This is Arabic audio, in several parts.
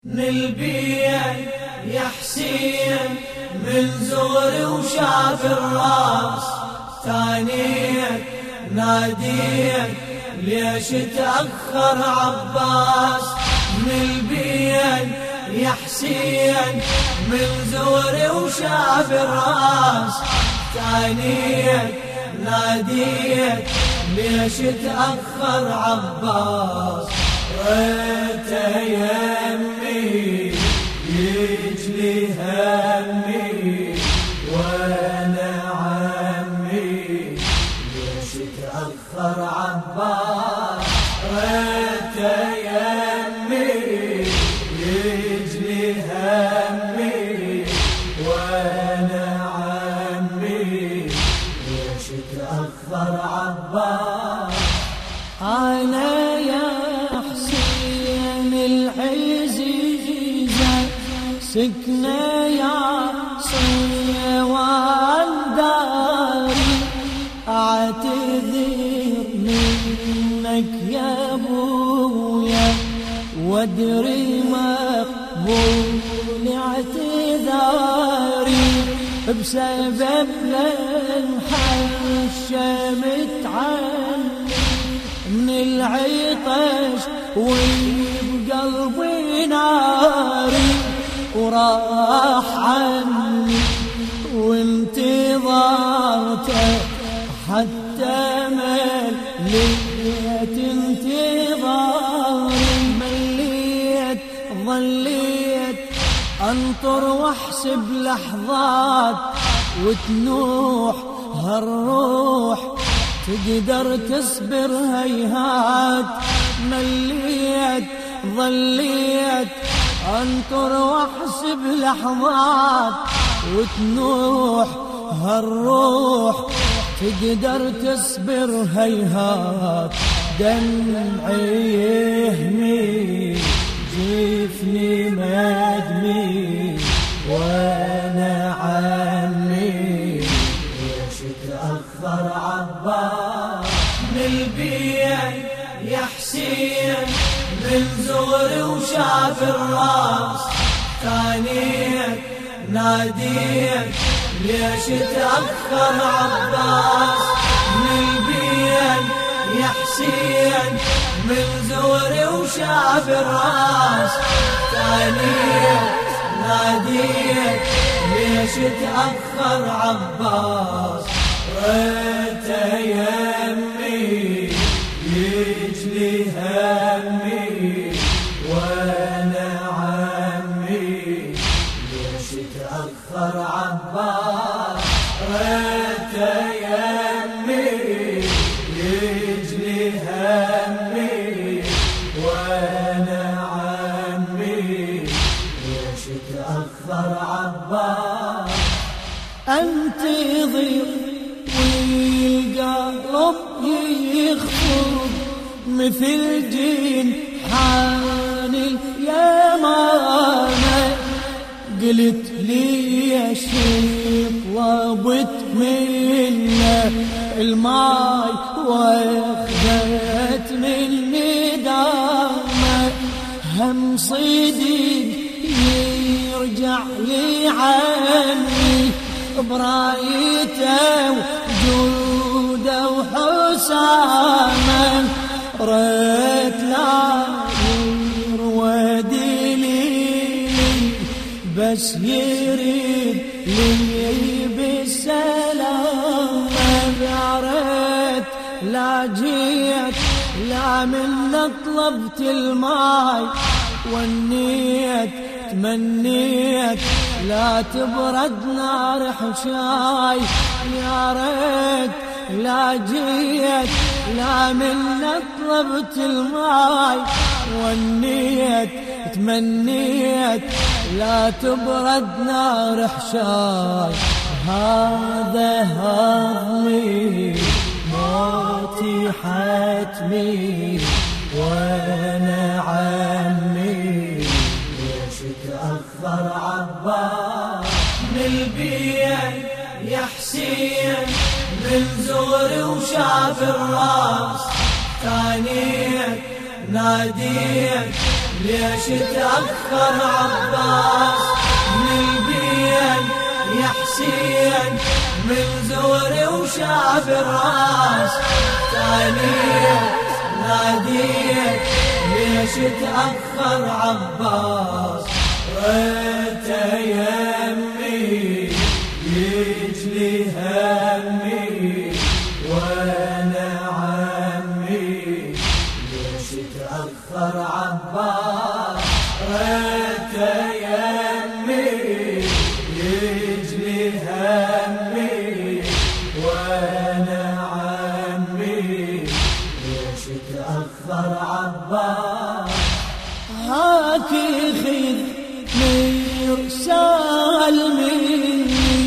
نلبيه يا حسين من زغري وشاف الراس، ثانيك ناديك ليش تأخر عباس. نلبيه يا حسين من زغري وشاف الراس، ثانيك ناديك ليش تأخر عباس. ريته يمي يجلي همي وانا عمي ليش تأخر عباس. ريته يمي يجلي همي وانا عمي ليش تأخر عباس. أنا يا حسين العزيزة سكنة يا صيوان داري، أعتذر منك يا أبويا وادري مقبول اعتذاري، بسبب للحشمت عني من العطش وبقلبي ناري، وراح عني وانتظرته حتى مليت انتظاري. مليت ظليت انطر واحسب لحظات وتنوح هالروح تقدر تصبر هيهات. مليت ظليت انطر واحسب لحظات وتنوح هالروح تقدر تصبر هيهات. دمعي يهمي جفني مدمي وانا عمي ليش تأخر عباس. نلبيه يا حسين من زغري وشاف الراس، ثانيك ناديك ليش تأخر عباس. نلبيه يا حسين من زغري وشاف الراس، ثانيك ناديك ليش تأخر عباس. ريته يمي يجلي همي وانا عمي ليش تأخر عباس. ريته يمي يجلي همي وانا عمي ليش تأخر عباس. انتظر والقلب يخفض مثل جنحان اليمامة، قلت لي يا شيخ طلبت منه الماي واخذت مني دامه، هم صديق يرجع لي عني برايته وجوده وحسامه. ريت لا يروى لي بس يريد لي بالسلام. يا ريت لا جيت لا من طلبت الماي والنيت تمنيت لا تبرد نار حشاي. يا ريت لا جيت لا من طلبت الماي والنيت تمنيت لا تبرد نار حشاي. هذا هضمي موتي حتمي وانا عمي ليش تأخر عباس. نلبيه يا حسين من زغري وشاف الراس، ثانيك ناديك ليش تأخر عباس من البين يا حسين من زوري وشاف الراس ثانية ناديت ليش تأخر عباس ريت يمي يجلي همي وانا عمي ليش تأخر عباس ريت يمي يجلي همي وانا عمي ليش تأخر عباس هاكي خذني رسال مني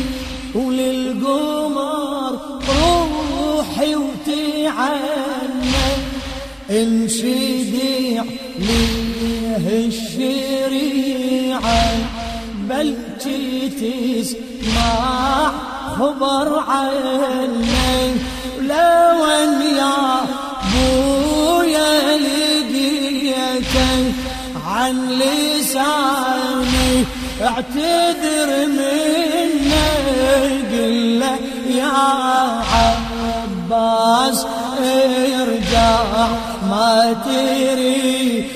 وللقمر روحي وتعنى انشدي عليه الشريعة بلكي تسمع خبر عني لو ان يا بويا لقيتك عن لساني اعتذر مني قل له يا عباس ارجع ما تريد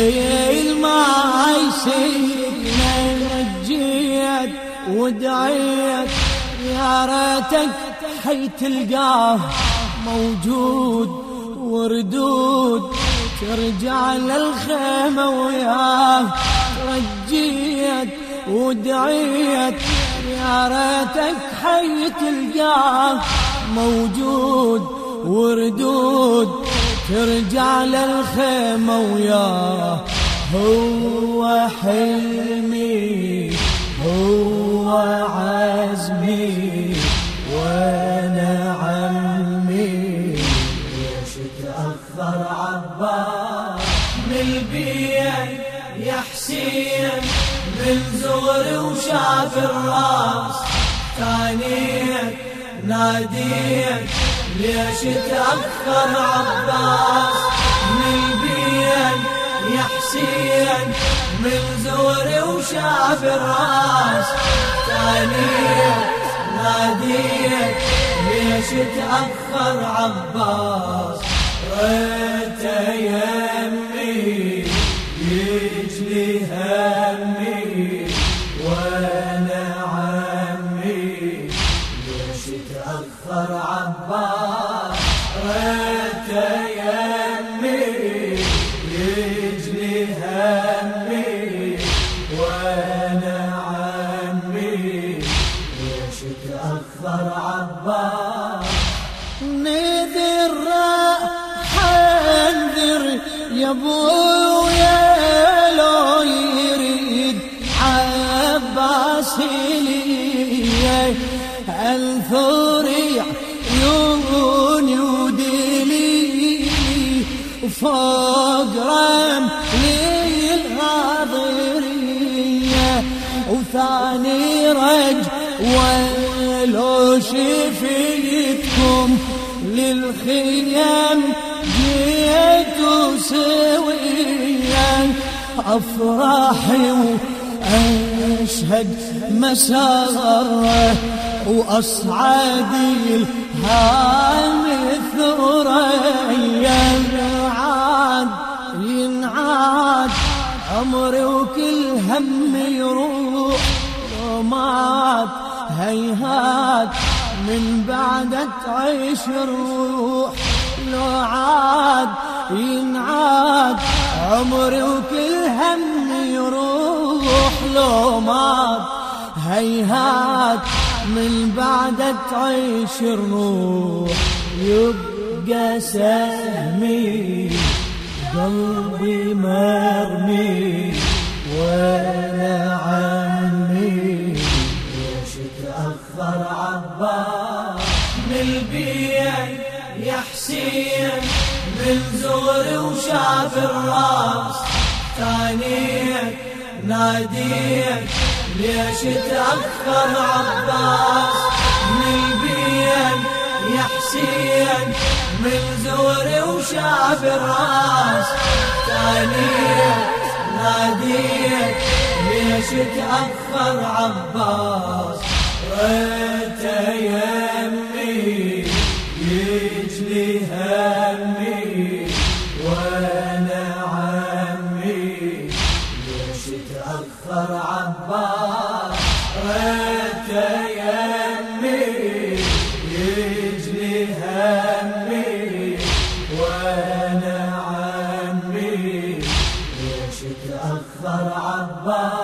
المعيشنا نجيت ودعيت يا ريتك حي تلقاه موجود وردود ترجع للخيمة وياه رجيت ودعيت يا ريتك حي تلقاه موجود وردود ترجع للخيمة وياه هو حلمي هو عزمي وانا عمي ليش تأخر عباس من البين يا حسين من زغري وشاف الراس ثانية ناديت ليش تأخر عباس من البين يا حسين من زغري وشاف الراس ثانية ناديت ليش تأخر عباس ريت يمي يجلي همي وانا عمي ليش تأخر عباس ريت يمي يجلي همي وانا عمي ليش تأخر عباس نذر راح انذر يا ابويا لو يريد عباس لي انثر عيوني ودلي وفوق رملي الغاضرية وثاني رج ولو شفيتكم للخيام جيتوا سويا أفراحي وأشهد مساره وأصعدي الهام الثريا ينعاد ينعاد عمري وكل هم يروح ومات هيهات من بعد تعيش الروح لو عاد ينعاد عمري وكل هم يروح لو مات هيهات من بعد تعيش الروح يبقى سهمي قلبي مرمي وانا عمي ليش تأخر عباس من البين يا حسين من زغري وشاف الراس ثانية ناديت ليش تأخر عباس من البين يا حسين من زغري وشاف الراس ثانية ناديت ليش تأخر عباس ريت يمي يجلي همي وانا عمي ليش تأخر عباس ريت يمي يجلي همي وانا عمي ليش تأخر عباس